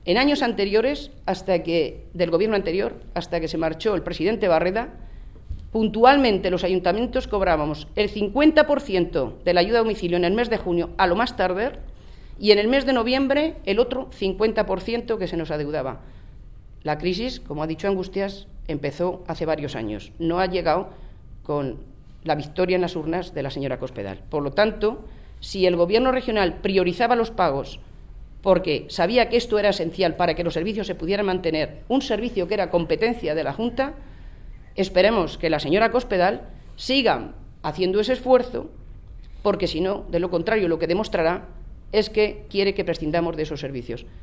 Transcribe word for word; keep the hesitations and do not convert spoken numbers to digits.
En años anteriores, hasta que del Gobierno anterior, hasta que se marchó el presidente Barreda, puntualmente los ayuntamientos cobrábamos el cincuenta por ciento de la ayuda a domicilio en el mes de junio, a lo más tardar, y en el mes de noviembre el otro cincuenta por ciento que se nos adeudaba. La crisis, como ha dicho Angustias, empezó hace varios años. No ha llegado con la victoria en las urnas de la señora Cospedal. Por lo tanto, si el Gobierno regional priorizaba los pagos porque sabía que esto era esencial para que los servicios se pudieran mantener, un servicio que era competencia de la Junta, esperemos que la señora Cospedal siga haciendo ese esfuerzo, porque si no, de lo contrario, lo que demostrará es que quiere que prescindamos de esos servicios.